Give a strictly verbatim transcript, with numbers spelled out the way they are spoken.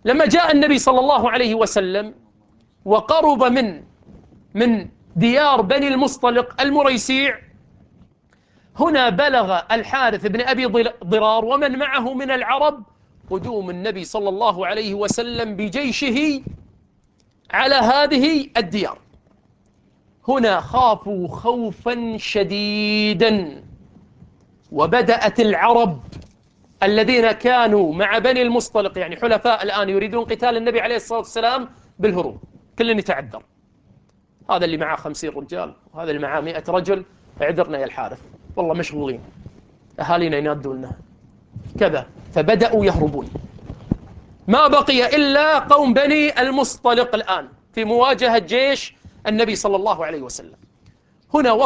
لما جاء النبي صلى الله عليه وسلم وقرب من من ديار بني المصطلق المريسيع، هنا بلغ الحارث بن أبي ضرار ومن معه من العرب قدوم النبي صلى الله عليه وسلم بجيشه على هذه الديار. هنا خافوا خوفا شديدا، وبدأت العرب الذين كانوا مع بني المصطلق يعني حلفاء الآن يريدون قتال النبي عليه الصلاة والسلام بالهروب. كل يتعذر، هذا اللي معاه خمسين رجال وهذا اللي معاه مئة رجل، اعذرنا يا الحارث والله مشغولين، أهالينا ينادوننا كذا. فبدأوا يهربون. ما بقي إلا قوم بني المصطلق الآن في مواجهة جيش النبي صلى الله عليه وسلم. هنا